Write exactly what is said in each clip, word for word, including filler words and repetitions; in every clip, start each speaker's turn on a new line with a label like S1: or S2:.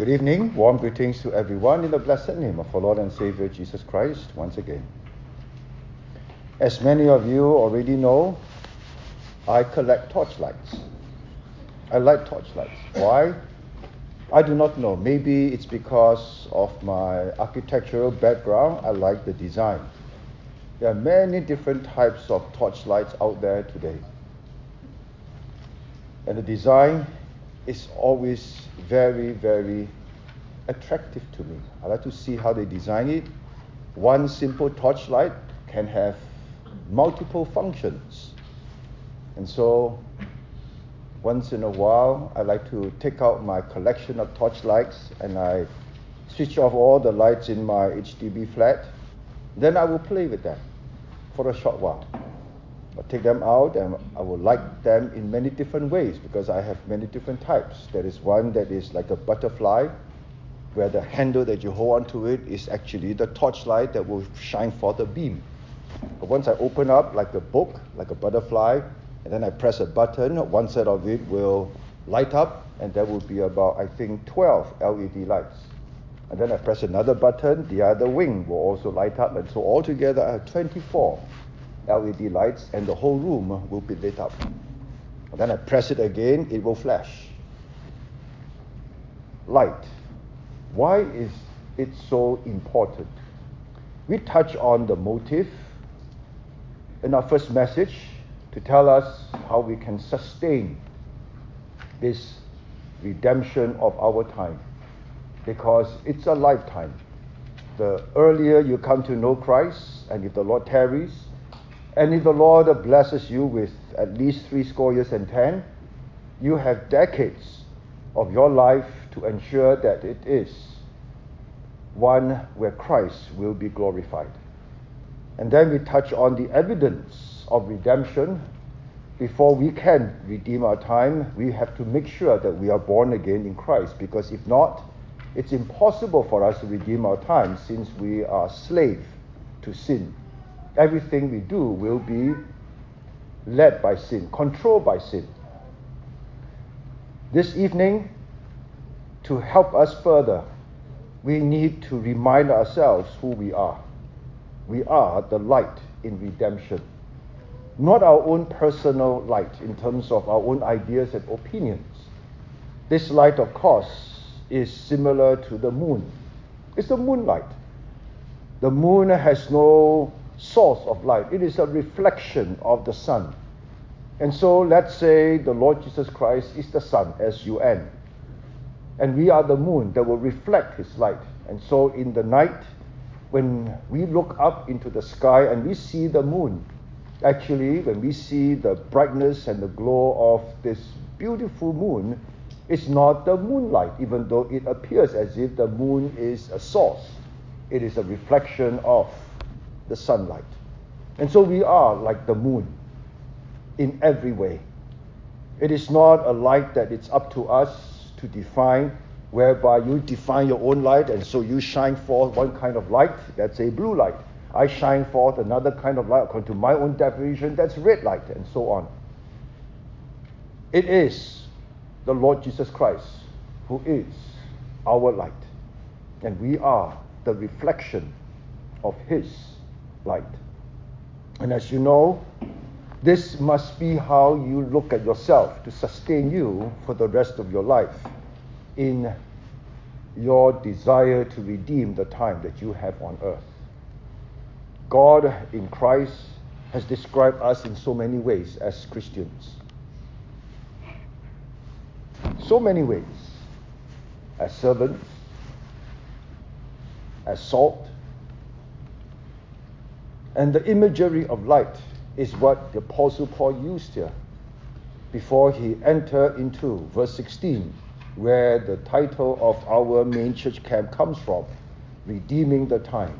S1: Good evening. Warm greetings to everyone in the blessed name of our Lord and Savior Jesus Christ once again. As many of you already know, I collect torchlights. I like torchlights. Why? I do not know. Maybe it's because of my architectural background. I like the design. There are many different types of torchlights out there today. And the design is always very, very attractive to me. I like to see how they design it. One simple torchlight can have multiple functions. And so, once in a while, I like to take out my collection of torchlights and I switch off all the lights in my H D B flat. Then I will play with them for a short while. I'll take them out and I will light them in many different ways because I have many different types. There is one that is like a butterfly, where the handle that you hold onto it is actually the torchlight that will shine forth a beam. But once I open up like a book, like a butterfly, and then I press a button, one side of it will light up, and there will be about, I think, twelve L E D lights. And then I press another button, the other wing will also light up, and so altogether I have twenty-four L E D lights, and the whole room will be lit up. And then I press it again, it will flash. Light. Why is it so important? We touch on the motive in our first message to tell us how we can sustain this redemption of our time, because it's a lifetime. The earlier you come to know Christ, and if the Lord tarries, and if the Lord blesses you with at least three score years and ten, you have decades of your life to ensure that it is one where Christ will be glorified. And then we touch on the evidence of redemption. Before we can redeem our time, we have to make sure that we are born again in Christ, because if not, it's impossible for us to redeem our time since we are slave to sin. Everything we do will be led by sin, controlled by sin. This evening, to help us further, we need to remind ourselves who we are. We are the light in redemption. Not our own personal light in terms of our own ideas and opinions. This light, of course, is similar to the moon. It's the moonlight. The moon has no source of light. It is a reflection of the sun. And so let's say the Lord Jesus Christ is the sun, S U N. And we are the moon that will reflect his light. And so in the night, when we look up into the sky and we see the moon, actually when we see the brightness and the glow of this beautiful moon, it's not the moonlight, even though it appears as if the moon is a source. It is a reflection of the sunlight. And so we are like the moon in every way. It is not a light that it's up to us to define, whereby you define your own light, and so you shine forth one kind of light, that's a blue light. I shine forth another kind of light according to my own definition, that's red light, and so on. It is the Lord Jesus Christ who is our light, and we are the reflection of his light. And as you know, this must be how you look at yourself to sustain you for the rest of your life in your desire to redeem the time that you have on earth. God in Christ has described us in so many ways as Christians. So many ways. As servants, as salt. And the imagery of light is what the Apostle Paul used here before he entered into verse sixteen, where the title of our main church camp comes from, Redeeming the Time.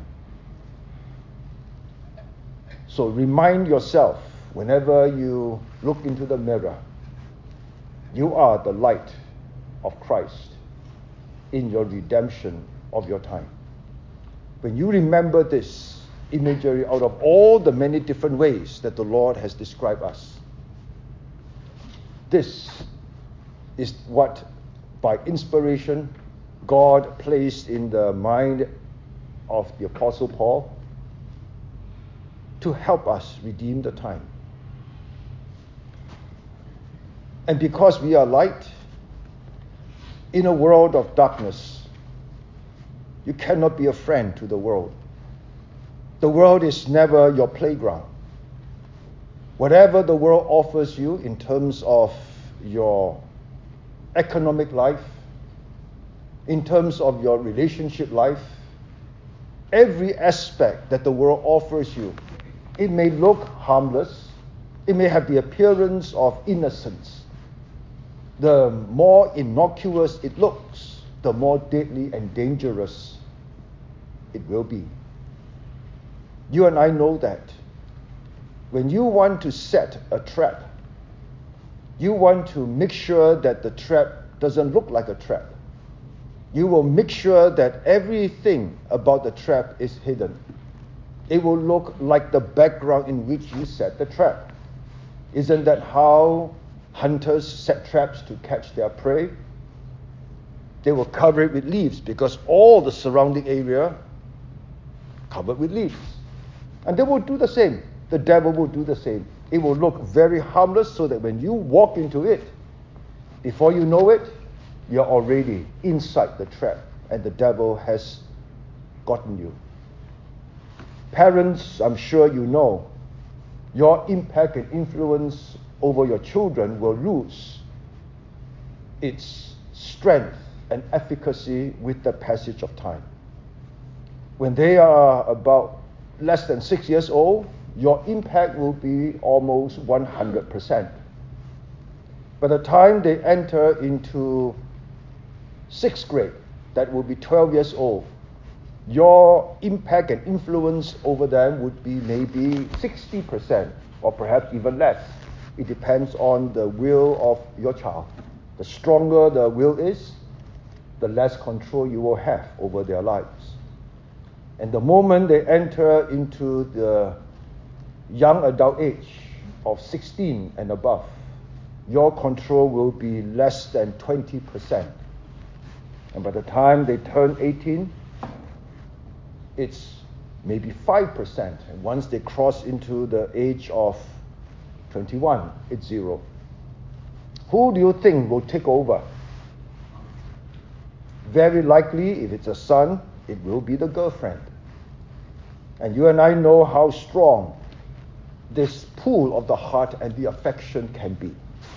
S1: So remind yourself, whenever you look into the mirror, you are the light of Christ in your redemption of your time. When you remember this imagery out of all the many different ways that the Lord has described us, this is what, by inspiration, God placed in the mind of the Apostle Paul to help us redeem the time. And because we are light in a world of darkness, you cannot be a friend to the world. The world is never your playground. Whatever the world offers you in terms of your economic life, in terms of your relationship life, every aspect that the world offers you, it may look harmless, it may have the appearance of innocence. The more innocuous it looks, the more deadly and dangerous it will be. You and I know that. When you want to set a trap, you want to make sure that the trap doesn't look like a trap. You will make sure that everything about the trap is hidden. It will look like the background in which you set the trap. Isn't that how hunters set traps to catch their prey? They will cover it with leaves because all the surrounding area covered with leaves. And they will do the same. The devil will do the same. It will look very harmless so that when you walk into it, before you know it, you're already inside the trap and the devil has gotten you. Parents, I'm sure you know, your impact and influence over your children will lose its strength and efficacy with the passage of time. When they are about less than six years old, your impact will be almost one hundred percent. By the time they enter into sixth grade, that will be twelve years old, your impact and influence over them would be maybe sixty percent or perhaps even less. It depends on the will of your child. The stronger the will is, the less control you will have over their lives. And the moment they enter into the young adult age of sixteen and above, your control will be less than twenty percent. And by the time they turn eighteen, it's maybe five percent. And once they cross into the age of twenty-one, it's zero. Who do you think will take over? Very likely, if it's a son, it will be the girlfriend. And you and I know how strong this pull of the heart and the affection can be.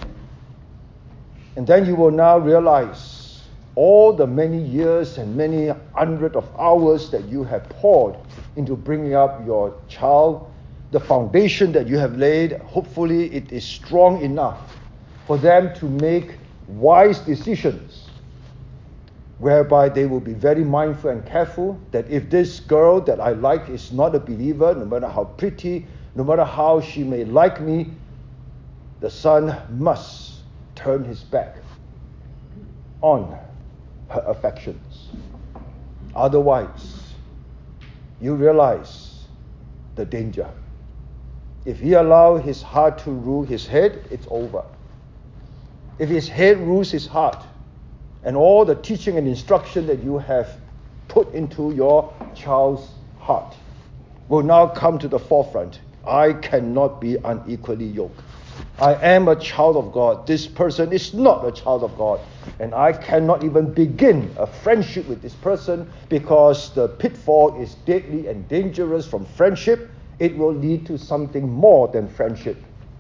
S1: And then you will now realize all the many years and many hundreds of hours that you have poured into bringing up your child, the foundation that you have laid, hopefully it is strong enough for them to make wise decisions, whereby they will be very mindful and careful that if this girl that I like is not a believer, no matter how pretty, no matter how she may like me, the son must turn his back on her affections. Otherwise, you realize the danger. If he allows his heart to rule his head, it's over. If his head rules his heart, and all the teaching and instruction that you have put into your child's heart will now come to the forefront. I cannot be unequally yoked. I am a child of God. This person is not a child of God. And I cannot even begin a friendship with this person because the pitfall is deadly and dangerous from friendship. It will lead to something more than friendship.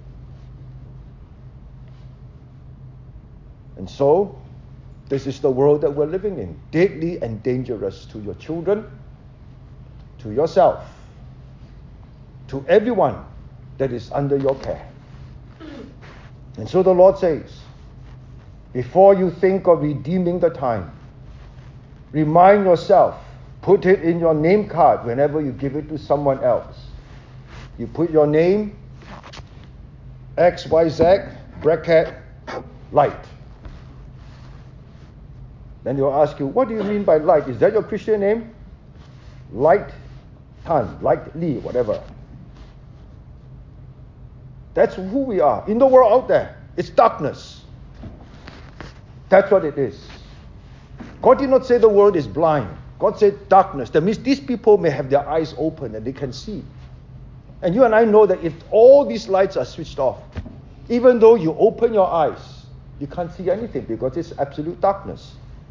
S1: And so, this is the world that we're living in. Deadly and dangerous to your children, to yourself, to everyone that is under your care. And so the Lord says, before you think of redeeming the time, remind yourself, put it in your name card whenever you give it to someone else. You put your name, X Y Z, bracket, light. Then they'll ask you, what do you mean by light? Is that your Christian name? Light Tan, Light Lee, whatever. That's who we are. In the world out there, it's darkness. That's what it is. God did not say the world is blind. God said darkness. That means these people may have their eyes open and they can see. And you and I know that if all these lights are switched off, even though you open your eyes, you can't see anything because it's absolute darkness.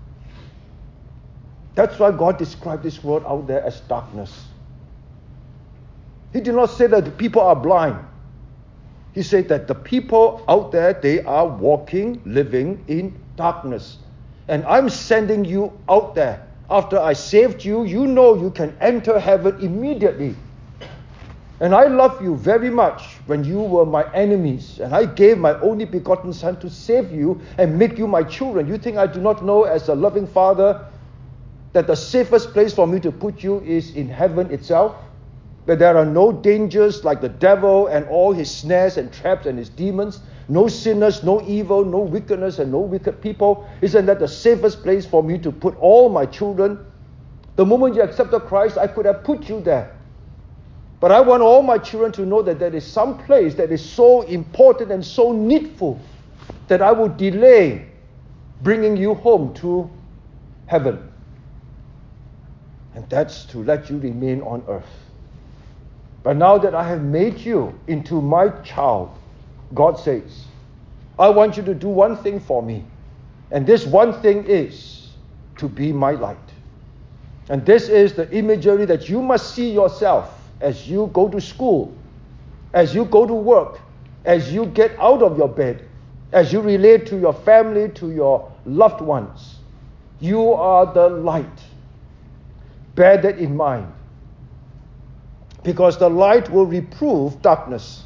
S1: That's why God described this world out there as darkness. He did not say that the people are blind. He said that the people out there, they are walking, living in darkness. And I'm sending you out there. After I saved you, you know you can enter heaven immediately. And I love you very much when you were my enemies. And I gave my only begotten Son to save you and make you my children. You think I do not know as a loving Father that the safest place for me to put you is in heaven itself? Where there are no dangers like the devil and all his snares and traps and his demons, no sinners, no evil, no wickedness and no wicked people. Isn't that the safest place for me to put all my children? The moment you accepted Christ, I could have put you there. But I want all my children to know that there is some place that is so important and so needful that I will delay bringing you home to heaven. And that's to let you remain on earth. But now that I have made you into my child, God says, I want you to do one thing for me. And this one thing is to be my light. And this is the imagery that you must see yourself as you go to school, as you go to work, as you get out of your bed, as you relate to your family, to your loved ones. You are the light. Bear that in mind. Because the light will reprove darkness.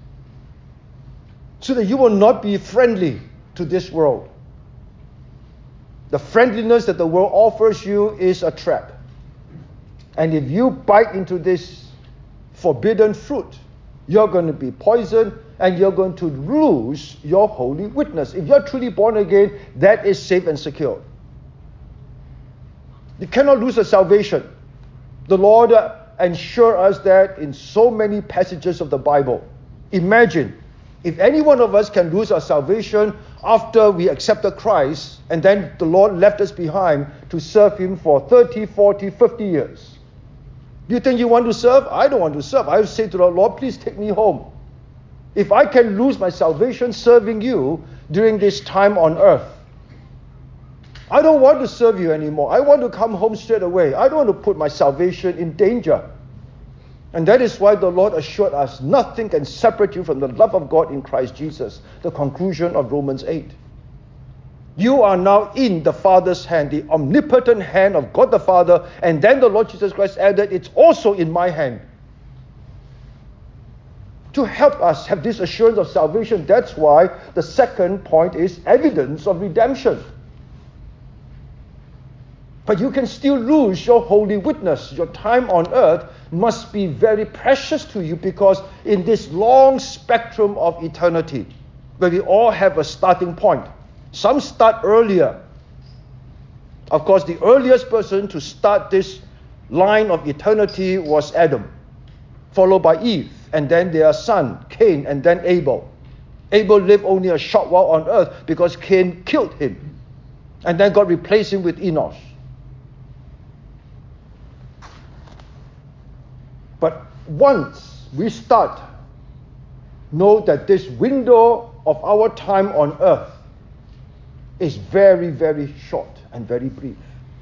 S1: So that you will not be friendly to this world. The friendliness that the world offers you is a trap. And if you bite into this forbidden fruit, you're going to be poisoned and you're going to lose your holy witness. If you're truly born again, that is safe and secure. You cannot lose your salvation. The Lord ensure us that in so many passages of the Bible. Imagine if any one of us can lose our salvation after we accepted Christ and then the Lord left us behind to serve Him for thirty, forty, fifty years. Do you think you want to serve? I don't want to serve. I would say to the Lord, please take me home. If I can lose my salvation serving you during this time on earth, I don't want to serve you anymore. I want to come home straight away. I don't want to put my salvation in danger. And that is why the Lord assured us, nothing can separate you from the love of God in Christ Jesus. The conclusion of Romans eight. You are now in the Father's hand, the omnipotent hand of God the Father. And then the Lord Jesus Christ added, it's also in my hand. To help us have this assurance of salvation, that's why the second point is evidence of redemption. But you can still lose your holy witness. Your time on earth must be very precious to you, because in this long spectrum of eternity, where we all have a starting point, some start earlier. Of course, the earliest person to start this line of eternity was Adam, followed by Eve, and then their son, Cain, and then Abel. Abel lived only a short while on earth because Cain killed him, and then God replaced him with Enosh. But once we start, know that this window of our time on earth is very, very short and very brief.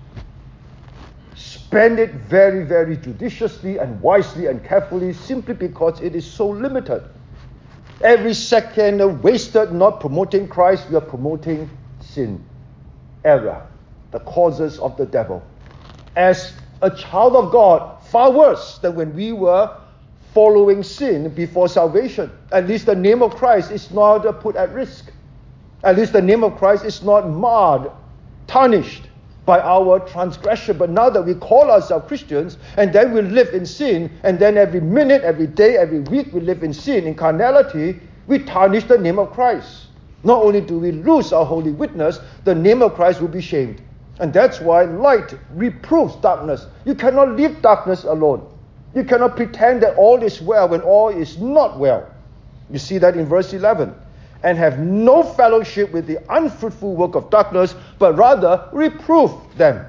S1: Spend it very, very judiciously and wisely and carefully, simply because it is so limited. Every second wasted not promoting Christ, we are promoting sin, error, the causes of the devil. As a child of God, far worse than when we were following sin before salvation. At least the name of Christ is not put at risk. At least the name of Christ is not marred, tarnished by our transgression. But now that we call ourselves Christians, and then we live in sin, and then every minute, every day, every week we live in sin, in carnality, we tarnish the name of Christ. Not only do we lose our holy witness, the name of Christ will be shamed. And that's why light reproves darkness. You cannot leave darkness alone. You cannot pretend that all is well when all is not well. You see that in verse eleven. and have no fellowship with the unfruitful work of darkness, but rather reprove them.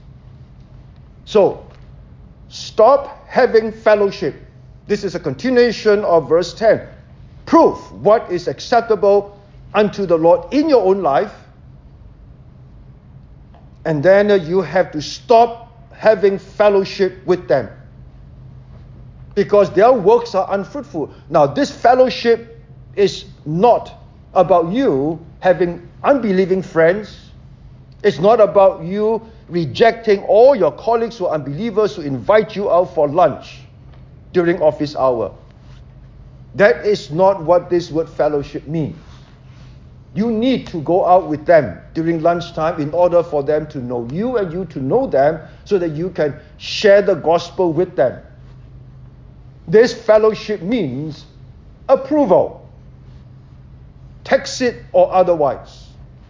S1: So, stop having fellowship. This is a continuation of verse ten. Prove what is acceptable unto the Lord in your own life. And then uh, you have to stop having fellowship with them, because their works are unfruitful. Now, this fellowship is not about you having unbelieving friends. It's not about you rejecting all your colleagues who are unbelievers who invite you out for lunch during office hour. That is not what this word fellowship means. You need to go out with them during lunchtime in order for them to know you and you to know them, so that you can share the gospel with them. This fellowship means approval, tacit or otherwise.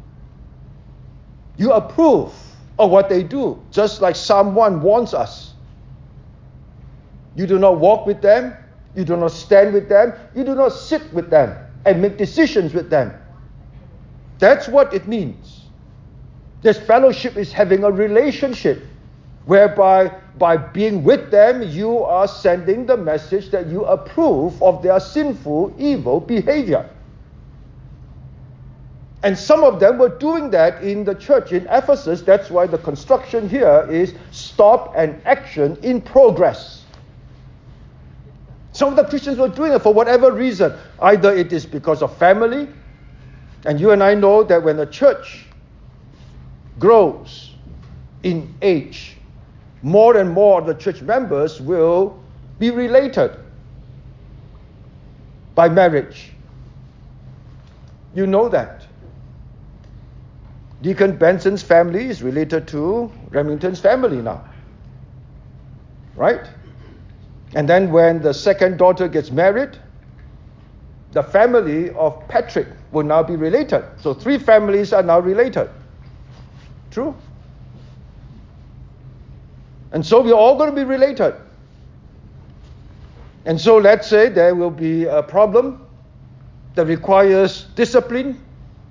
S1: You approve of what they do, just like Psalm one warns us. You do not walk with them, you do not stand with them, you do not sit with them and make decisions with them. That's what it means. This fellowship is having a relationship whereby by being with them, you are sending the message that you approve of their sinful, evil behavior. And some of them were doing that in the church in Ephesus. That's why the construction here is stop and action in progress. Some of the Christians were doing it for whatever reason. Either it is because of family, and you and I know that when a church grows in age, more and more of the church members will be related by marriage. You know that. Deacon Benson's family is related to Remington's family now. Right? And then when the second daughter gets married, the family of Patrick will now be related. So three families are now related. True? And so we're all going to be related. And so let's say there will be a problem that requires discipline.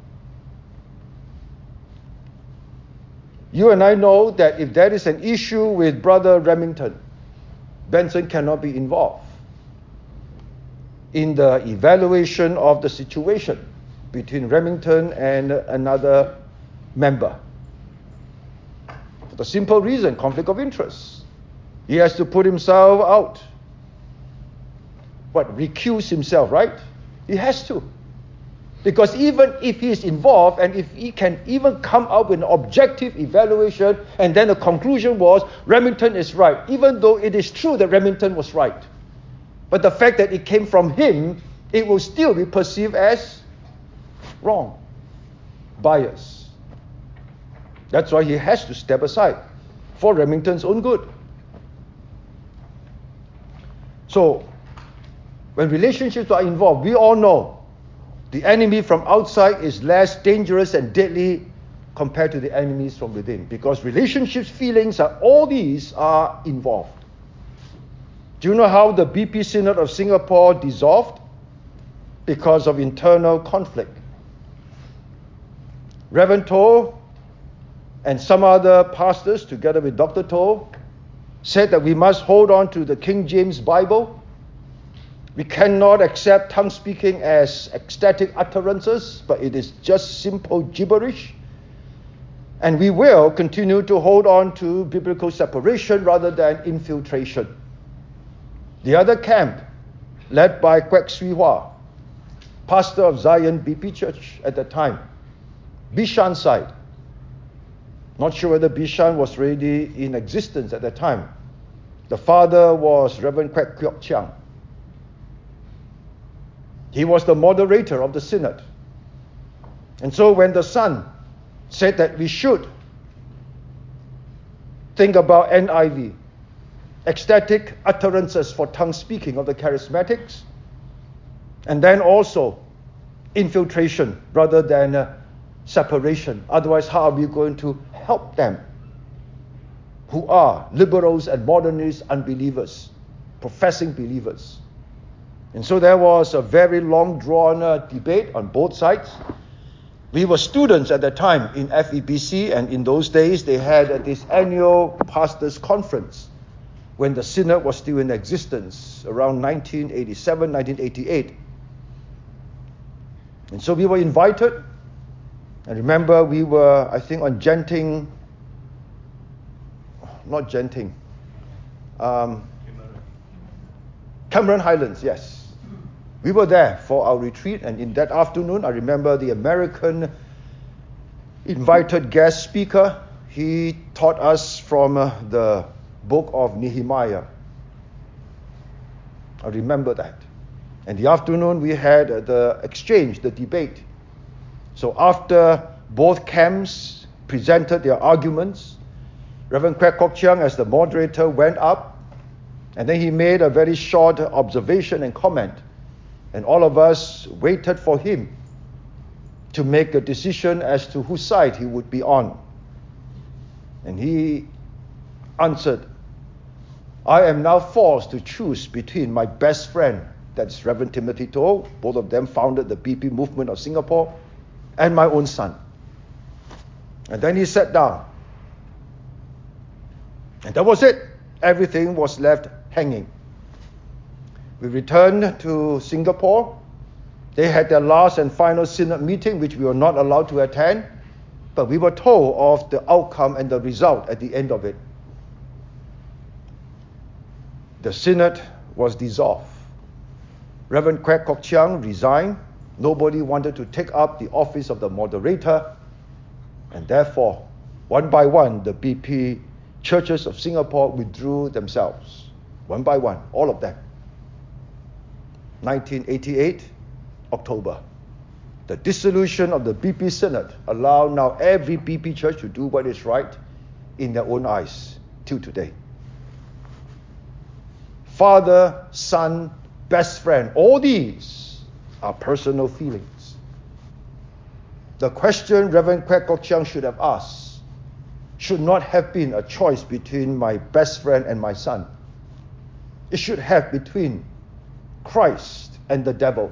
S1: You and I know that if there is an issue with Brother Remington, Benson cannot be involved in the evaluation of the situation between Remington and another member. For the simple reason, conflict of interest. He has to put himself out. What, recuse himself, right? He has to. Because even if he is involved, and if he can even come up with an objective evaluation, and then the conclusion was Remington is right, even though it is true that Remington was right, but the fact that it came from him, it will still be perceived as wrong, bias. That's why he has to step aside for Remington's own good. So, when relationships are involved, we all know the enemy from outside is less dangerous and deadly compared to the enemies from within, because relationships, feelings, are, all these are involved. Do you know how the B P Synod of Singapore dissolved? Because of internal conflict. Reverend Toh and some other pastors, together with Doctor Toh, said that we must hold on to the King James Bible. We cannot accept tongue speaking as ecstatic utterances, but it is just simple gibberish. And we will continue to hold on to biblical separation rather than infiltration. The other camp, led by Kwek Swee Hwa, pastor of Zion B P Church at that time, Bishan side. Not sure whether Bishan was already in existence at that time. The father was Reverend Kwek Kwok Chiang. He was the moderator of the synod. And so when the son said that we should think about N I V, ecstatic utterances for tongue speaking of the charismatics, and then also infiltration rather than uh, separation. Otherwise, how are we going to help them who are liberals and modernists, unbelievers, professing believers? And so there was a very long drawn uh, debate on both sides. We were students at that time in F E B C, and in those days they had uh, this annual pastors' conference when the synod was still in existence, around nineteen eighty-seven, nineteen eighty-eight. And so we were invited. I remember we were, I think, on Genting, not Genting, um, Cameron Highlands, yes. We were there for our retreat, and in that afternoon, I remember the American invited guest speaker, he taught us from uh, the book of Nehemiah. I remember that. In the afternoon, we had uh, the exchange, the debate. So after both camps presented their arguments, Reverend Kwek Kok Chiang, as the moderator, went up, and then he made a very short observation and comment. And all of us waited for him to make a decision as to whose side he would be on. And he answered, I am now forced to choose between my best friend, that's Reverend Timothy Toh, both of them founded the B P movement of Singapore, and my own son. And then he sat down. And that was it. Everything was left hanging. We returned to Singapore. They had their last and final synod meeting, which we were not allowed to attend, but we were told of the outcome and the result at the end of it. The synod was dissolved. Reverend Kwek Kok Chiang resigned. Nobody wanted to take up the office of the moderator, and therefore, one by one, the B P churches of Singapore withdrew themselves. One by one, all of them. nineteen eighty-eight, October. The dissolution of the B P Synod allowed now every B P church to do what is right in their own eyes till today. Father, son, best friend, all these are personal feelings. The question Reverend Kwek Kok Chiang should have asked should not have been a choice between my best friend and my son. It should have between Christ and the devil.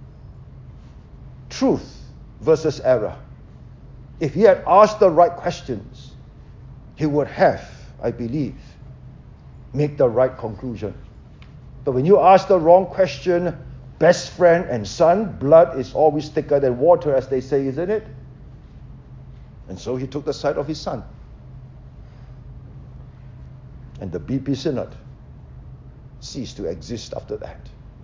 S1: Truth versus error. If he had asked the right questions, he would have, I believe, made the right conclusion. But when you ask the wrong question, best friend and son, blood is always thicker than water, as they say, isn't it? And so he took the side of his son. And the B P Synod ceased to exist after that.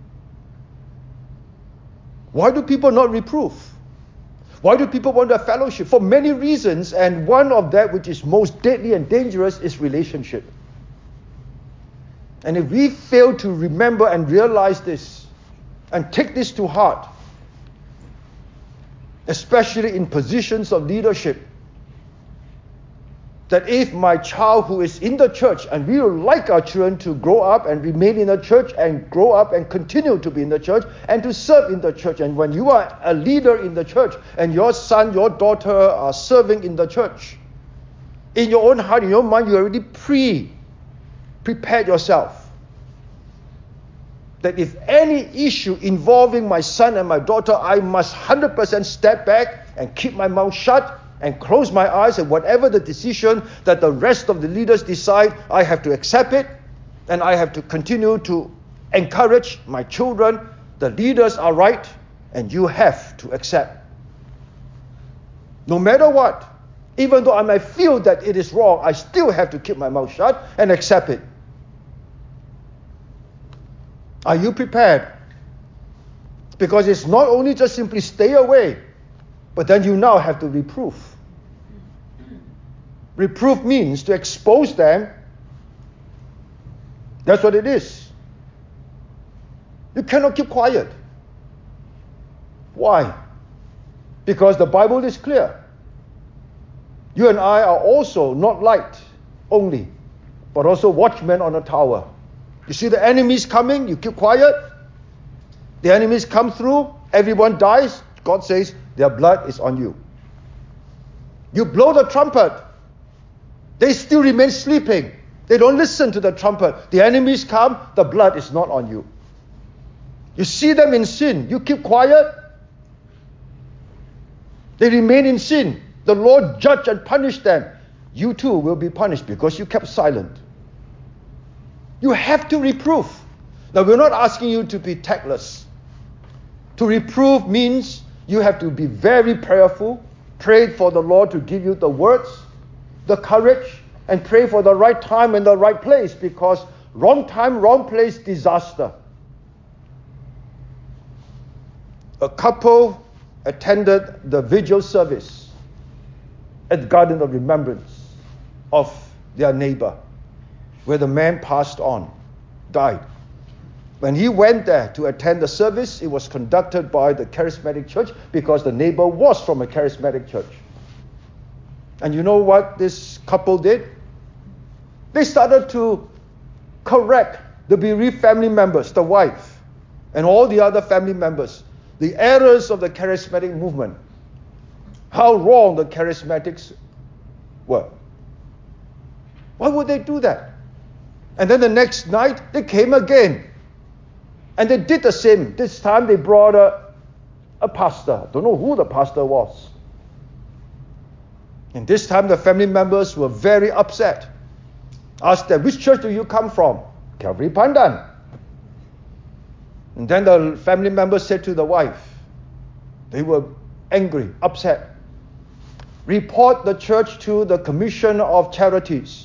S1: Why do people not reprove? Why do people want a fellowship? For many reasons, and one of that which is most deadly and dangerous is relationship. And if we fail to remember and realize this, and take this to heart, especially in positions of leadership, that if my child who is in the church, and we would like our children to grow up and remain in the church and grow up and continue to be in the church and to serve in the church, and when you are a leader in the church and your son, your daughter are serving in the church, in your own heart, in your mind, you already pre prepared yourself that if any issue involving my son and my daughter, I must one hundred percent step back and keep my mouth shut and close my eyes, and whatever the decision that the rest of the leaders decide, I have to accept it, and I have to continue to encourage my children. The leaders are right, and you have to accept. No matter what, even though I may feel that it is wrong, I still have to keep my mouth shut and accept it. Are you prepared? Because it's not only just simply stay away, but then you now have to reprove. Reproof means to expose them. That's what it is. You cannot keep quiet. Why? Because the Bible is clear. You and I are also not light only, but also watchmen on a tower. You see the enemies coming, you keep quiet. The enemies come through, everyone dies. God says, their blood is on you. You blow the trumpet, they still remain sleeping. They don't listen to the trumpet. The enemies come, the blood is not on you. You see them in sin. You keep quiet. They remain in sin. The Lord judge and punish them. You too will be punished because you kept silent. You have to reprove. Now, we're not asking you to be tactless. To reprove means you have to be very prayerful, pray for the Lord to give you the words, the courage, and pray for the right time and the right place, because wrong time, wrong place, disaster. A couple attended the vigil service at the Garden of Remembrance of their neighbor, where the man passed on, died. When he went there to attend the service, it was conducted by the charismatic church because the neighbor was from a charismatic church. And you know what this couple did? They started to correct the bereaved family members, the wife, and all the other family members, the errors of the charismatic movement, how wrong the charismatics were. Why would they do that? And then the next night, they came again. And they did the same. This time they brought a, a pastor. Don't know who the pastor was. And this time the family members were very upset. Asked them, which church do you come from? Calvary Pandan. And then the family members said to the wife, they were angry, upset. Report the church to the Commission of Charities.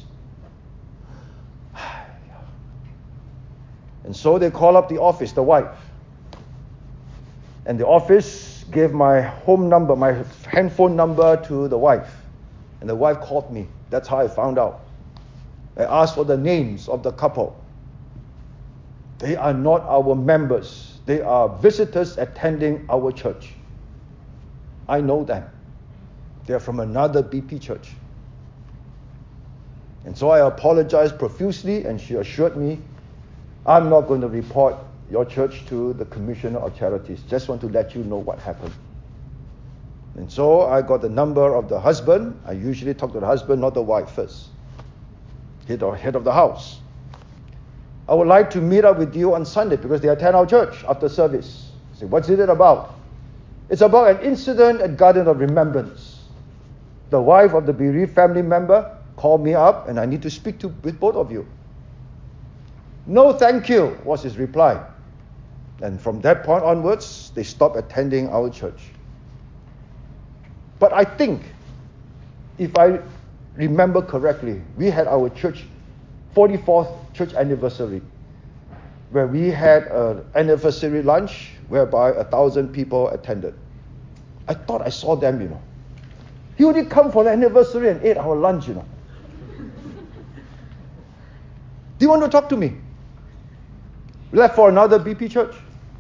S1: And so they call up the office, the wife. And the office gave my home number, my handphone number to the wife. And the wife called me. That's how I found out. I asked for the names of the couple. They are not our members. They are visitors attending our church. I know them. They are from another B P church. And so I apologized profusely, and she assured me, I'm not going to report your church to the Commissioner of Charities. Just want to let you know what happened. And so I got the number of the husband. I usually talk to the husband, not the wife first. Head or head of the house. I would like to meet up with you on Sunday because they attend our church after service. I say, what's it about? It's about an incident at Garden of Remembrance. The wife of the bereaved family member called me up, and I need to speak to with both of you. No, thank you, was his reply. And from that point onwards, they stopped attending our church. But I think, if I remember correctly, we had our church forty-fourth church anniversary, where we had an anniversary lunch whereby a thousand people attended. I thought I saw them, you know. He only come for the anniversary and ate our lunch, you know. Do you want to talk to me? Left for another B P church.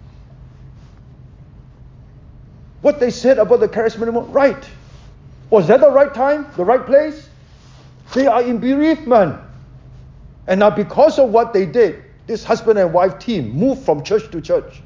S1: What they said about the charismatic movement, right. Was that the right time? The right place? They are in bereavement. And now because of what they did, this husband and wife team moved from church to church.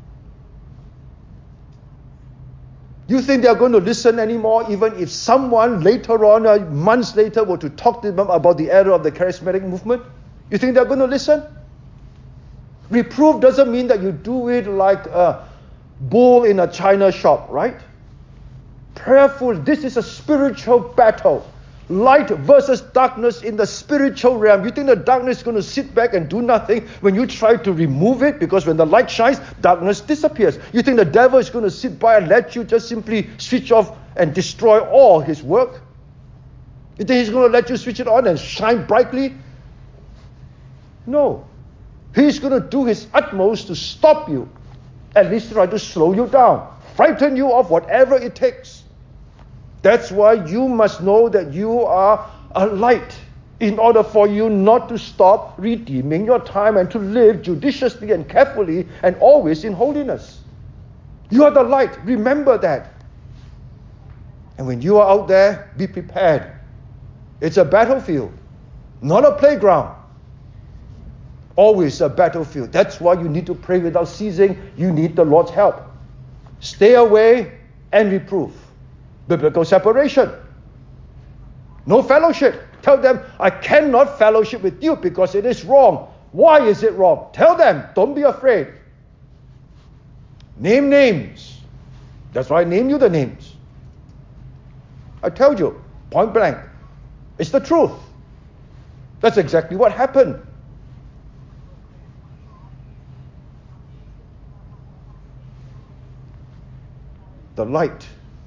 S1: You think they are going to listen anymore, even if someone later on, uh, months later, were to talk to them about the error of the charismatic movement? You think they're going to listen? Reproof doesn't mean that you do it like a bull in a china shop, right? Prayerful. This is a spiritual battle. Light versus darkness in the spiritual realm. You think the darkness is going to sit back and do nothing when you try to remove it? Because when the light shines, darkness disappears. You think the devil is going to sit by and let you just simply switch off and destroy all his work? You think he's going to let you switch it on and shine brightly? No. He's going to do his utmost to stop you, at least try to slow you down, frighten you of whatever it takes. That's why you must know that you are a light in order for you not to stop redeeming your time and to live judiciously and carefully and always in holiness. You are the light. Remember that. And when you are out there, be prepared. It's a battlefield, not a playground. Always a battlefield. That's why you need to pray without ceasing. You need the Lord's help. Stay away and reprove. Biblical separation. No fellowship. Tell them, I cannot fellowship with you because it is wrong. Why is it wrong? Tell them. Don't be afraid. Name names. That's why I name you the names. I tell you, point blank, it's the truth. That's exactly what happened. The light,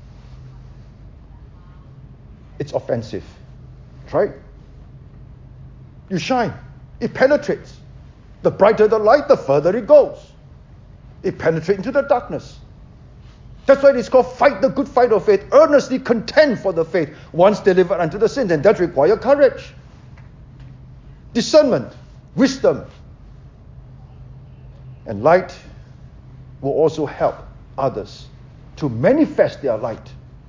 S1: it's offensive, right? You shine, it penetrates. The brighter the light, the further it goes. It penetrates into the darkness. That's why it's called fight the good fight of faith, earnestly contend for the faith once delivered unto the saints, and that requires courage, discernment, wisdom. And light will also help others to manifest their light.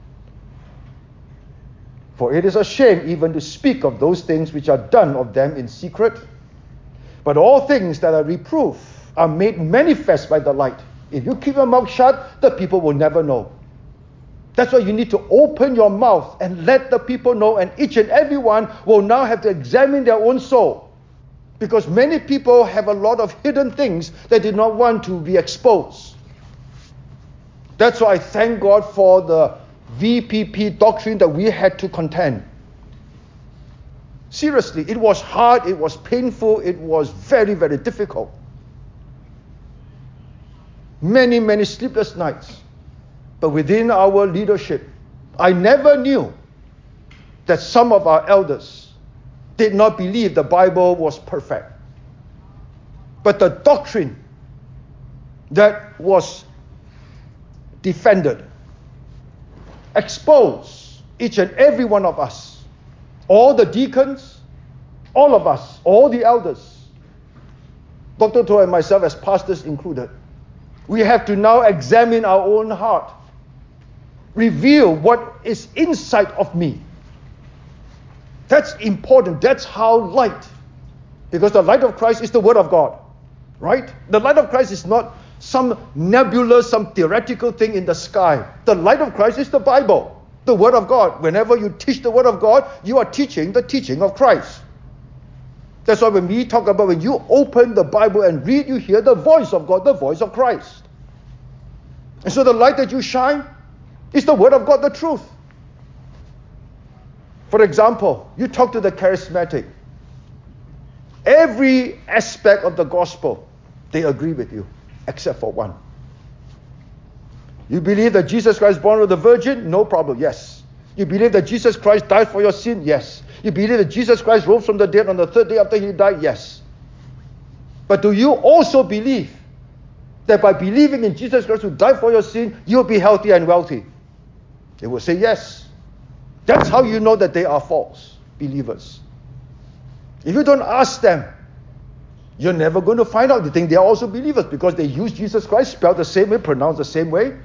S1: For it is a shame even to speak of those things which are done of them in secret. But all things that are reproved are made manifest by the light. If you keep your mouth shut, the people will never know. That's why you need to open your mouth and let the people know, and each and every one will now have to examine their own soul. Because many people have a lot of hidden things that did not want to be exposed. That's why I thank God for the V P P doctrine that we had to contend. Seriously, it was hard, it was painful, it was very, very difficult. Many, many sleepless nights. But within our leadership, I never knew that some of our elders did not believe the Bible was perfect. But the doctrine that was defended, exposed each and every one of us, all the deacons, all of us, all the elders, Doctor Toh and myself as pastors included, we have to now examine our own heart, reveal what is inside of me. That's important. That's how light, because the light of Christ is the Word of God, right? The light of Christ is not some nebulous, some theoretical thing in the sky. The light of Christ is the Bible, the Word of God. Whenever you teach the Word of God, you are teaching the teaching of Christ. That's why when we talk about when you open the Bible and read, you hear the voice of God, the voice of Christ. And so the light that you shine is the Word of God, the truth. For example, you talk to the charismatic. Every aspect of the gospel, they agree with you, except for one. You believe that Jesus Christ born of the Virgin? No problem, yes. You believe that Jesus Christ died for your sin? Yes. You believe that Jesus Christ rose from the dead on the third day after he died? Yes. But do you also believe that by believing in Jesus Christ who died for your sin, you'll be healthy and wealthy? They will say yes. That's how you know that they are false believers. If you don't ask them, you're never going to find out. They think they are also believers because they use Jesus Christ, spelled the same way, pronounced the same way.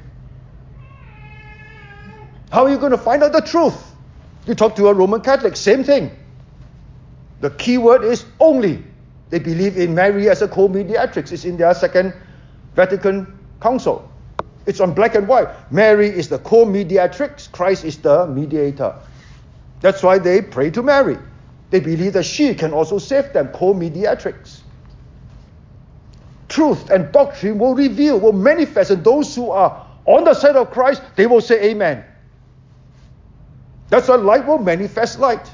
S1: How are you going to find out the truth? You talk to a Roman Catholic, same thing. The key word is only. They believe in Mary as a co-mediatrix. It's in their Second Vatican Council. It's on black and white. Mary is the co-mediatrix. Christ is the mediator. That's why they pray to Mary. They believe that she can also save them, co-mediatrix. Truth and doctrine will reveal, will manifest, and those who are on the side of Christ, they will say amen. That's why light will manifest light.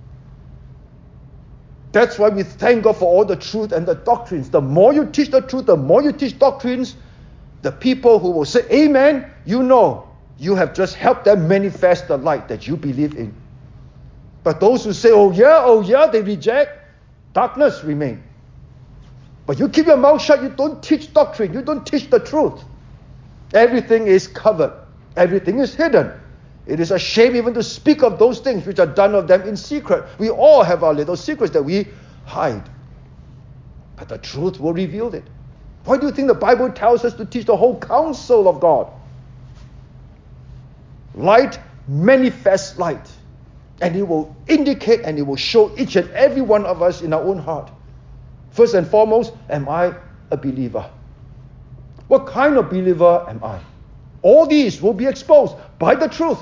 S1: That's why we thank God for all the truth and the doctrines. The more you teach the truth, the more you teach doctrines, the people who will say amen, you know you have just helped them manifest the light that you believe in. But those who say, oh yeah, oh yeah, they reject, darkness remain. But you keep your mouth shut, you don't teach doctrine, you don't teach the truth. Everything is covered, everything is hidden. It is a shame even to speak of those things which are done of them in secret. We all have our little secrets that we hide. But the truth will reveal it. Why do you think the Bible tells us to teach the whole counsel of God? Light manifests light. And it will indicate and it will show each and every one of us in our own heart. First and foremost, am I a believer? What kind of believer am I? All these will be exposed by the truth.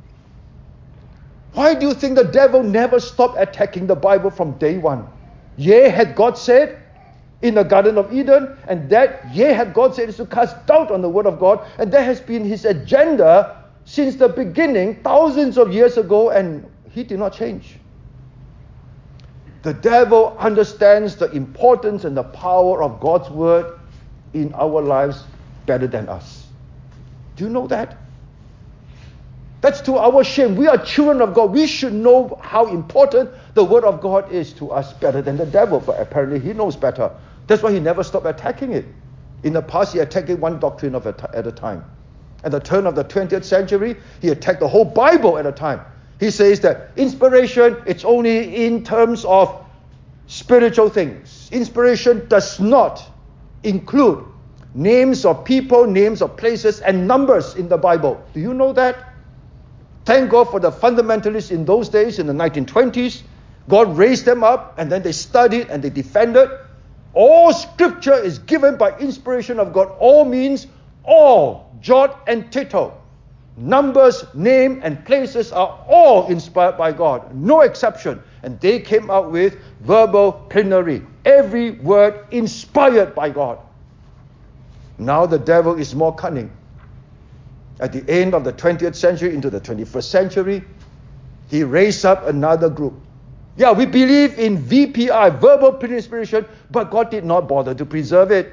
S1: Why do you think the devil never stopped attacking the Bible from day one? Yea, had God said, in the Garden of Eden, and that, yea, had God said, is to cast doubt on the word of God, and that has been his agenda since the beginning, thousands of years ago, and he did not change. The devil understands the importance and the power of God's word in our lives better than us. Do you know that? That's to our shame. We are children of God. We should know how important the word of God is to us better than the devil, but apparently he knows better. That's why he never stopped attacking it. In the past, he attacked it one doctrine of a t- at a time. At the turn of the twentieth century, he attacked the whole Bible at a time. He says that inspiration, it's only in terms of spiritual things. Inspiration does not include names of people, names of places, and numbers in the Bible. Do you know that? Thank God for the fundamentalists in those days, in the nineteen twenties. God raised them up, and then they studied and they defended. All scripture is given by inspiration of God. All means all, jot and tittle. Numbers, name, and places are all inspired by God. No exception. And they came out with verbal plenary. Every word inspired by God. Now the devil is more cunning. At the end of the twentieth century into the twenty-first century, he raised up another group. Yeah, we believe in V P I, verbal plenary inspiration, but God did not bother to preserve it.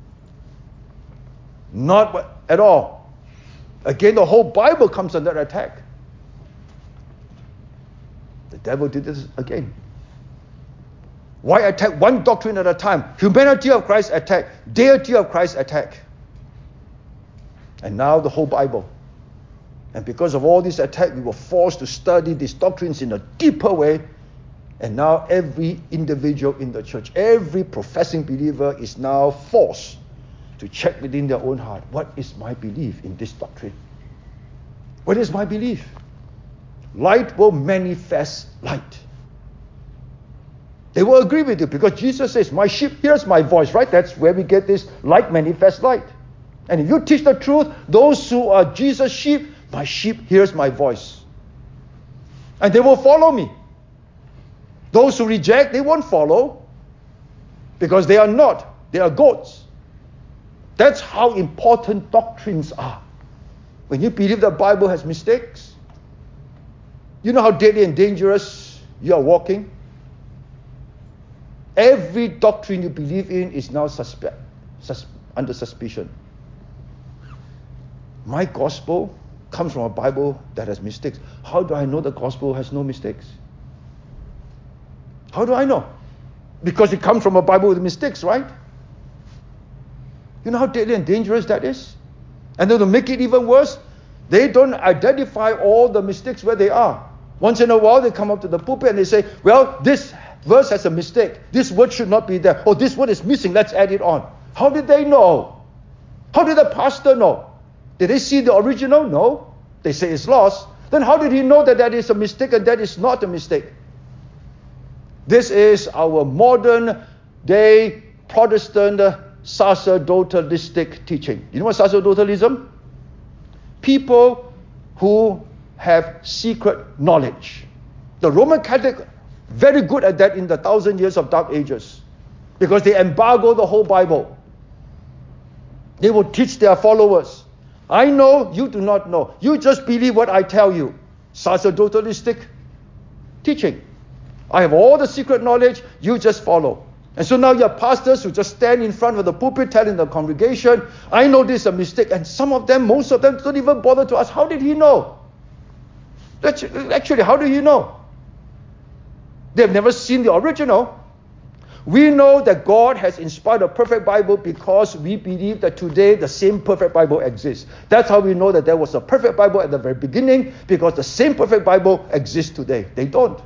S1: Not at all. Again, the whole Bible comes under attack. The devil did this again. Why attack one doctrine at a time? Humanity of Christ attack. Deity of Christ attack. And now the whole Bible. And because of all this attack, we were forced to study these doctrines in a deeper way. And now every individual in the church, every professing believer is now forced to check within their own heart. What is my belief in this doctrine? What is my belief? Light will manifest light. They will agree with you because Jesus says, my sheep hears my voice, right? That's where we get this light manifest light. And if you teach the truth, those who are Jesus' sheep, my sheep hears my voice. And they will follow me. Those who reject, they won't follow because they are not. They are goats. That's how important doctrines are. When you believe the Bible has mistakes, you know how deadly and dangerous you are walking? Every doctrine you believe in is now suspect, sus- under suspicion. My gospel comes from a Bible that has mistakes. How do I know the gospel has no mistakes? How do I know? Because it comes from a Bible with mistakes, right? You know how deadly and dangerous that is? And then to make it even worse, they don't identify all the mistakes where they are. Once in a while, they come up to the pulpit and they say, well, this verse has a mistake. This word should not be there. Oh, this word is missing. Let's add it on. How did they know? How did the pastor know? Did they see the original? No. They say it's lost. Then how did he know that that is a mistake and that is not a mistake? This is our modern day Protestant sacerdotalistic teaching. You know what sacerdotalism? People who have secret knowledge. The Roman Catholic, very good at that in the thousand years of dark ages. Because they embargo the whole Bible. They will teach their followers, I know, you do not know. You just believe what I tell you. Sacerdotalistic teaching. I have all the secret knowledge, you just follow. And so now you have pastors who just stand in front of the pulpit telling the congregation, I know this is a mistake. And some of them, most of them, don't even bother to ask, how did he know? Actually, how do you know? They've never seen the original. We know that God has inspired a perfect Bible because we believe that today the same perfect Bible exists. That's how we know that there was a perfect Bible at the very beginning, because the same perfect Bible exists today. They don't.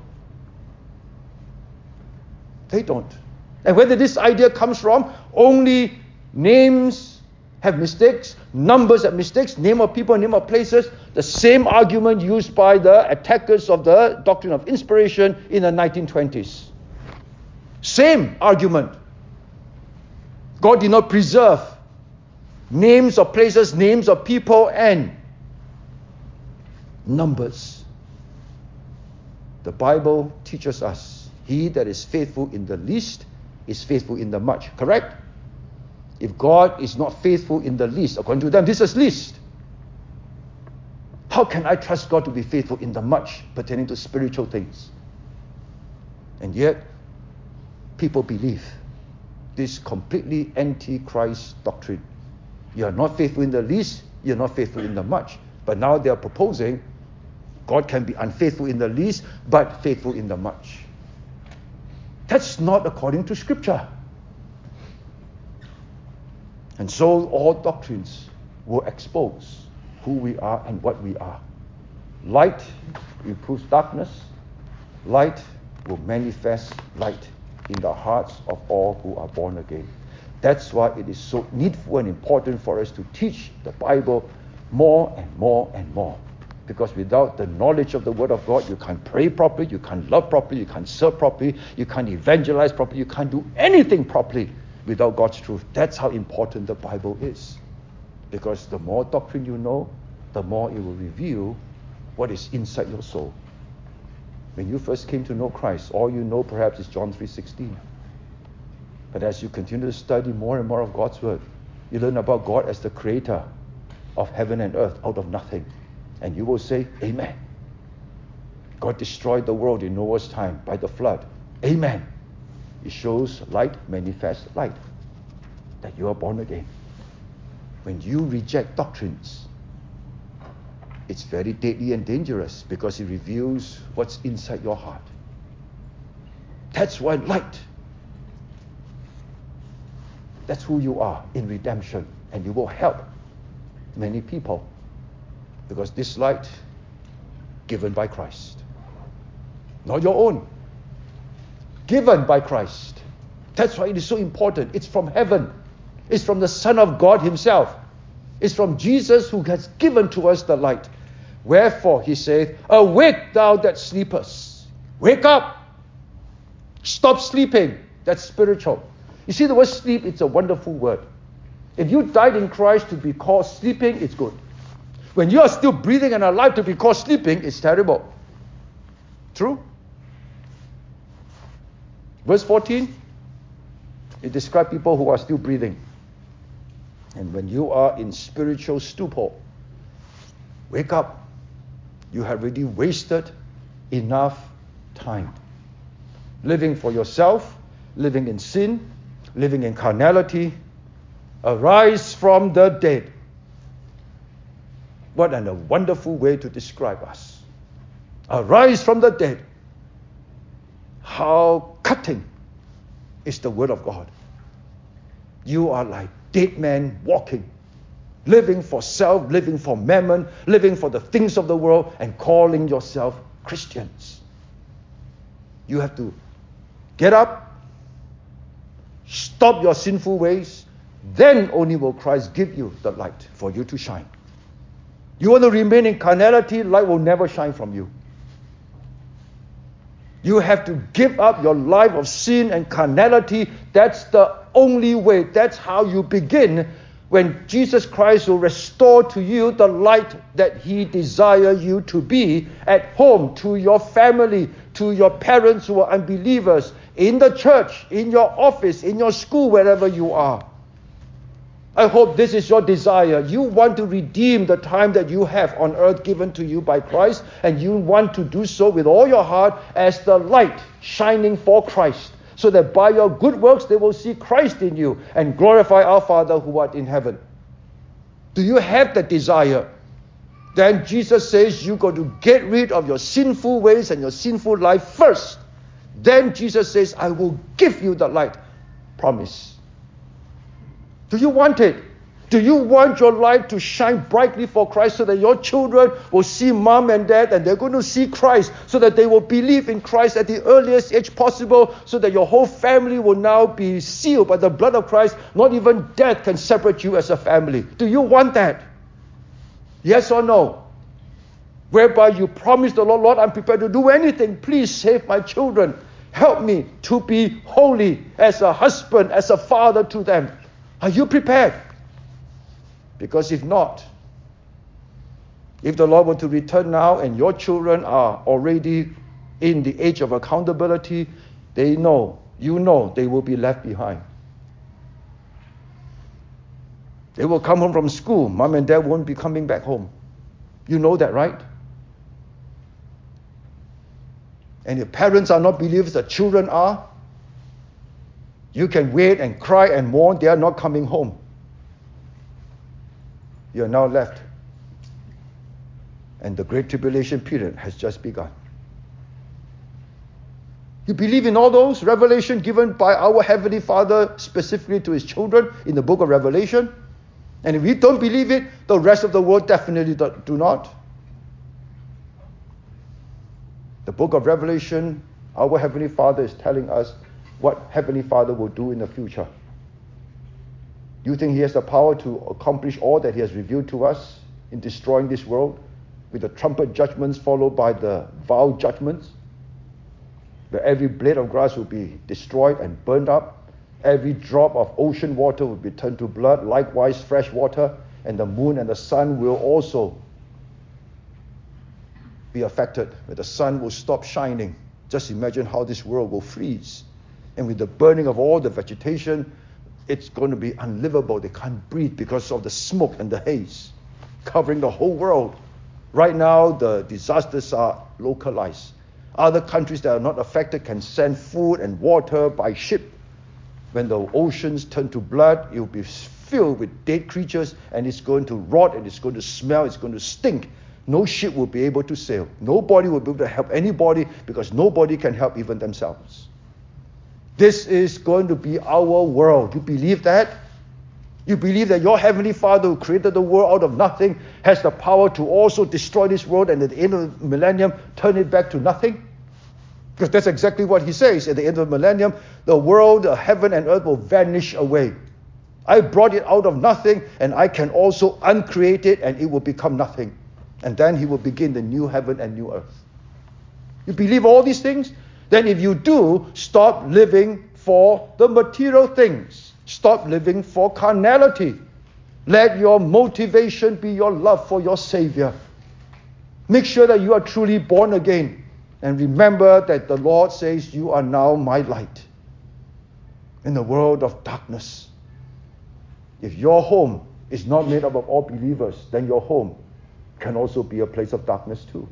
S1: They don't. And whether this idea comes from, only names have mistakes, numbers have mistakes, name of people, name of places, the same argument used by the attackers of the doctrine of inspiration in the nineteen twenties. Same argument. God did not preserve names of places, names of people, and numbers. The Bible teaches us, he that is faithful in the least is faithful in the much. Correct? If God is not faithful in the least, according to them, this is least. How can I trust God to be faithful in the much pertaining to spiritual things? And yet, people believe this completely anti-Christ doctrine. You are not faithful in the least, you're not faithful in the much. But now they are proposing God can be unfaithful in the least, but faithful in the much. That's not according to Scripture. And so all doctrines will expose who we are and what we are. Light reproves darkness. Light will manifest light in the hearts of all who are born again. That's why it is so needful and important for us to teach the Bible more and more and more. Because without the knowledge of the Word of God, you can't pray properly, you can't love properly, you can't serve properly, you can't evangelize properly, you can't do anything properly without God's truth. That's how important the Bible is. Because the more doctrine you know, the more it will reveal what is inside your soul. When you first came to know Christ, all you know perhaps is John three sixteen. But as you continue to study more and more of God's Word, you learn about God as the creator of heaven and earth out of nothing. And you will say, Amen. God destroyed the world in Noah's time by the flood. Amen. It shows light manifests light, that you are born again. When you reject doctrines, it's very deadly and dangerous because it reveals what's inside your heart. That's why light, that's who you are in redemption, and you will help many people because this light given by Christ, not your own, given by Christ. That's why it is so important. It's from heaven. It's from the Son of God himself. It's from Jesus who has given to us the light. Wherefore, he said, awake thou that sleepest. Wake up. Stop sleeping. That's spiritual. You see, the word sleep, it's a wonderful word. If you died in Christ to be called sleeping, it's good. When you are still breathing and alive to be called sleeping, it's terrible. True? Verse fourteen, it describes people who are still breathing. And when you are in spiritual stupor, wake up. You have already wasted enough time. Living for yourself, living in sin, living in carnality. Arise from the dead. What a wonderful way to describe us. Arise from the dead. How cutting is the word of God. You are like dead men walking, living for self, living for mammon, living for the things of the world, and calling yourself Christians. You have to get up, stop your sinful ways, then only will Christ give you the light for you to shine. You want to remain in carnality, light will never shine from you. You have to give up your life of sin and carnality. That's the only way. That's how you begin when Jesus Christ will restore to you the light that he desires you to be at home, to your family, to your parents who are unbelievers, in the church, in your office, in your school, wherever you are. I hope this is your desire. You want to redeem the time that you have on earth given to you by Christ, and you want to do so with all your heart as the light shining for Christ, so that by your good works they will see Christ in you and glorify our Father who art in heaven. Do you have that desire? Then Jesus says you got to get rid of your sinful ways and your sinful life first. Then Jesus says, I will give you the light. Promise. Do you want it? Do you want your life to shine brightly for Christ so that your children will see mom and dad and they're going to see Christ, so that they will believe in Christ at the earliest age possible, so that your whole family will now be sealed by the blood of Christ? Not even death can separate you as a family. Do you want that? Yes or no? Whereby you promise the Lord, Lord, I'm prepared to do anything. Please save my children. Help me to be holy as a husband, as a father to them. Are you prepared? Because if not, if the Lord were to return now and your children are already in the age of accountability, they know you know they will be left behind. They will come home from school. Mom and dad won't be coming back home. You know that, right? And if parents are not believers, the children are. You can wait and cry and mourn. They are not coming home. You are now left. And the Great Tribulation period has just begun. You believe in all those revelation given by our Heavenly Father specifically to His children in the book of Revelation? And if we don't believe it, the rest of the world definitely do not. The book of Revelation, our Heavenly Father is telling us what Heavenly Father will do in the future. You think He has the power to accomplish all that He has revealed to us in destroying this world with the trumpet judgments followed by the vial judgments, where every blade of grass will be destroyed and burned up, every drop of ocean water will be turned to blood, likewise fresh water, and the moon and the sun will also be affected, where the sun will stop shining. Just imagine how this world will freeze. And with the burning of all the vegetation, it's going to be unlivable. They can't breathe because of the smoke and the haze covering the whole world. Right now, the disasters are localized. Other countries that are not affected can send food and water by ship. When the oceans turn to blood, it will be filled with dead creatures, and it's going to rot, and it's going to smell, it's going to stink. No ship will be able to sail. Nobody will be able to help anybody because nobody can help even themselves. This is going to be our world. You believe that? You believe that your Heavenly Father who created the world out of nothing has the power to also destroy this world and at the end of the millennium turn it back to nothing? Because that's exactly what He says. At the end of the millennium, the world, the heaven and earth will vanish away. I brought it out of nothing, and I can also uncreate it, and it will become nothing. And then He will begin the new heaven and new earth. You believe all these things? Then if you do, stop living for the material things. Stop living for carnality. Let your motivation be your love for your Savior. Make sure that you are truly born again. And remember that the Lord says, you are now my light in the world of darkness. If your home is not made up of all believers, then your home can also be a place of darkness too.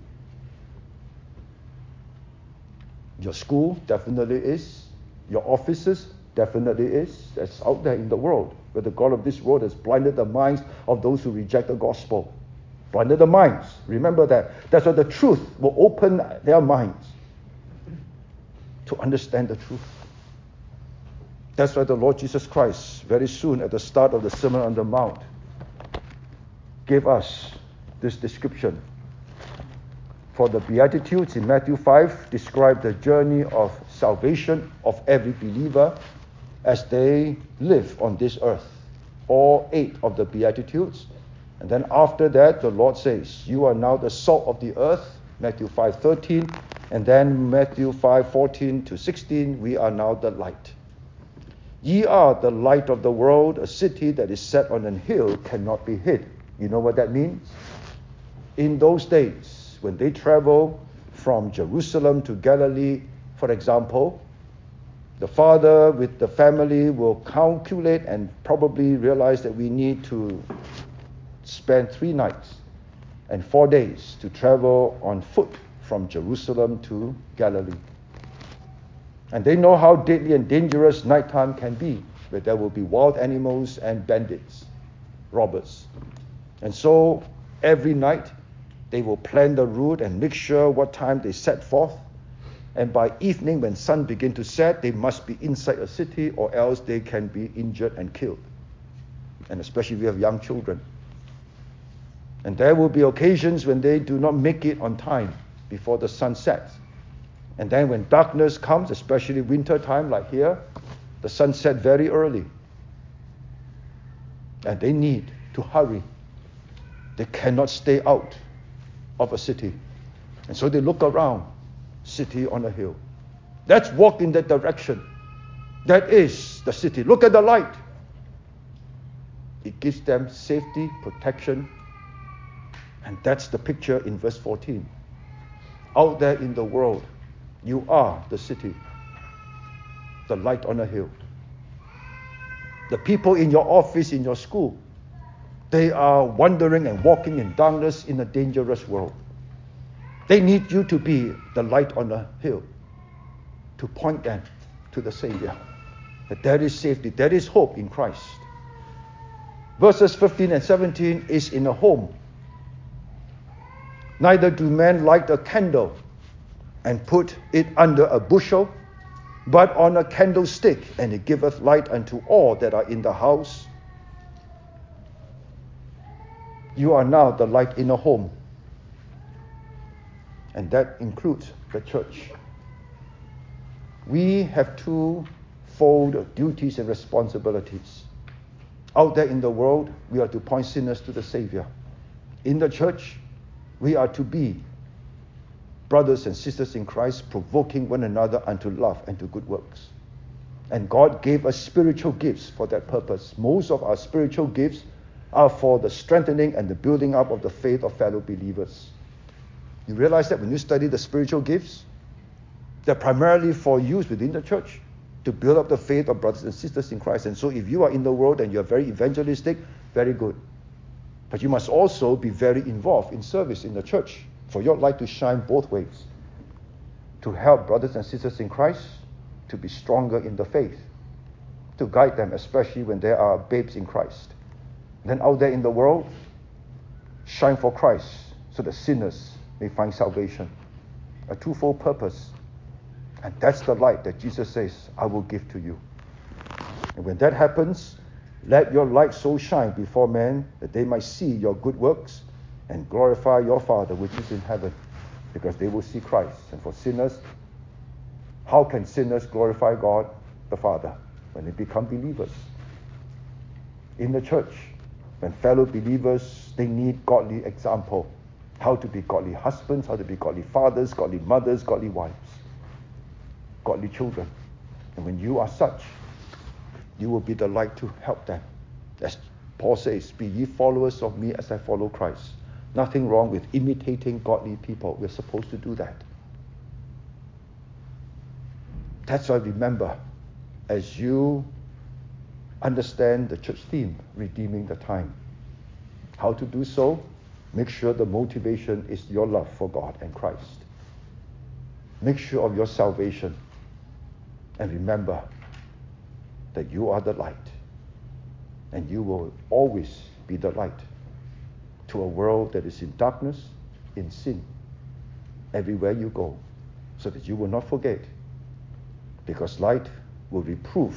S1: Your school definitely is. Your offices definitely is. That's out there in the world, where the God of this world has blinded the minds of those who reject the gospel. Blinded the minds. Remember that. That's why the truth will open their minds to understand the truth. That's why the Lord Jesus Christ, very soon at the start of the Sermon on the Mount, gave us this description. For the Beatitudes in Matthew five describe the journey of salvation of every believer as they live on this earth. All eight of the Beatitudes. And then after that, the Lord says, you are now the salt of the earth, Matthew five thirteen. And then Matthew five fourteen to sixteen, we are now the light. Ye are the light of the world. A city that is set on an hill cannot be hid. You know what that means? In those days, when they travel from Jerusalem to Galilee, for example, the father with the family will calculate and probably realize that we need to spend three nights and four days to travel on foot from Jerusalem to Galilee. And they know how deadly and dangerous nighttime can be, where there will be wild animals and bandits, robbers. And so every night they will plan the route and make sure what time they set forth. And by evening, when sun begins to set, they must be inside a city, or else they can be injured and killed. And especially if we have young children. And there will be occasions when they do not make it on time before the sun sets. And then when darkness comes, especially winter time like here, the sun sets very early. And they need to hurry. They cannot stay out of a city. And so they look around, city on a hill. Let's walk in that direction. That is the city. Look at the light. It gives them safety, protection. And that's the picture in verse fourteen. Out there in the world, you are the city. the light on a hill. The people in your office, in your school, they are wandering and walking in darkness in a dangerous world. They need you to be the light on a hill, to point them to the Savior. That there is safety, there is hope in Christ. Verses fifteen and seventeen is in a home. Neither do men light a candle and put it under a bushel, but on a candlestick, and it giveth light unto all that are in the house. You are now the light in a home, and that includes the church. We have two-fold duties and responsibilities. Out there in the world, we are to point sinners to the Savior. In the church, we are to be brothers and sisters in Christ, provoking one another unto love and to good works. And God gave us spiritual gifts for that purpose. Most of our spiritual gifts are for the strengthening and the building up of the faith of fellow believers. You realize that when you study the spiritual gifts, they're primarily for use within the church to build up the faith of brothers and sisters in Christ. And so if you are in the world and you're very evangelistic, very good. But you must also be very involved in service in the church for your light to shine both ways, to help brothers and sisters in Christ to be stronger in the faith, to guide them, especially when they are babes in Christ. Then out there in the world, shine for Christ so that sinners may find salvation. A twofold purpose. And that's the light that Jesus says, I will give to you. And when that happens, let your light so shine before men that they might see your good works and glorify your Father which is in heaven, because they will see Christ. And for sinners, how can sinners glorify God the Father? When they become believers. In the church, when fellow believers, they need godly example. How to be godly husbands, how to be godly fathers, godly mothers, godly wives, godly children. And when you are such, you will be the light to help them. As Paul says, be ye followers of me as I follow Christ. Nothing wrong with imitating godly people. We're supposed to do that. That's why remember, as you understand the church theme, redeeming the time, how to do so, make sure the motivation is your love for God and Christ. Make sure of your salvation. And remember that you are the light. And you will always be the light to a world that is in darkness, in sin, everywhere you go, so that you will not forget, because light will reprove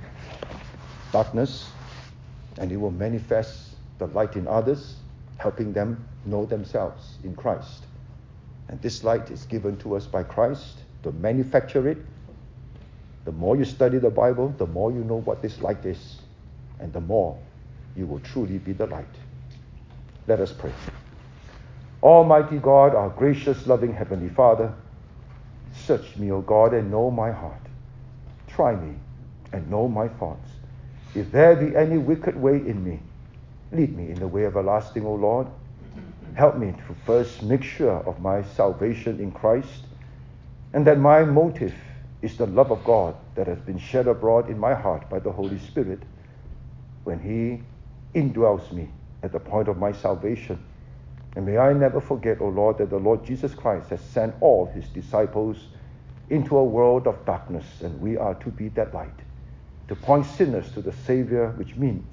S1: darkness, and it will manifest the light in others, helping them know themselves in Christ. And this light is given to us by Christ to manufacture it. The more you study the Bible, the more you know what this light is, and the more you will truly be the light. Let us pray. Almighty God, our gracious, loving Heavenly Father, search me, O God, and know my heart. Try me and know my thoughts. If there be any wicked way in me, lead me in the way everlasting, O Lord. Help me to first make sure of my salvation in Christ, and that my motive is the love of God that has been shed abroad in my heart by the Holy Spirit when He indwells me at the point of my salvation. And may I never forget, O Lord, that the Lord Jesus Christ has sent all His disciples into a world of darkness, and we are to be that light, to point sinners to the Savior, which means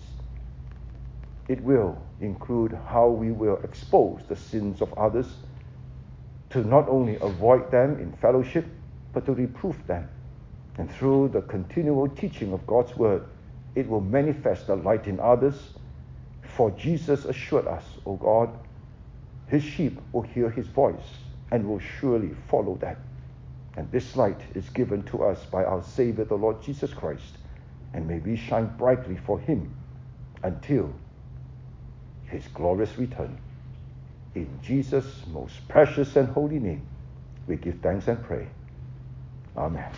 S1: it will include how we will expose the sins of others, to not only avoid them in fellowship, but to reprove them. And through the continual teaching of God's word, it will manifest the light in others. For Jesus assured us, O God, His sheep will hear His voice and will surely follow them. And this light is given to us by our Savior, the Lord Jesus Christ. And may we shine brightly for Him until His glorious return. In Jesus' most precious and holy name, we give thanks and pray. Amen.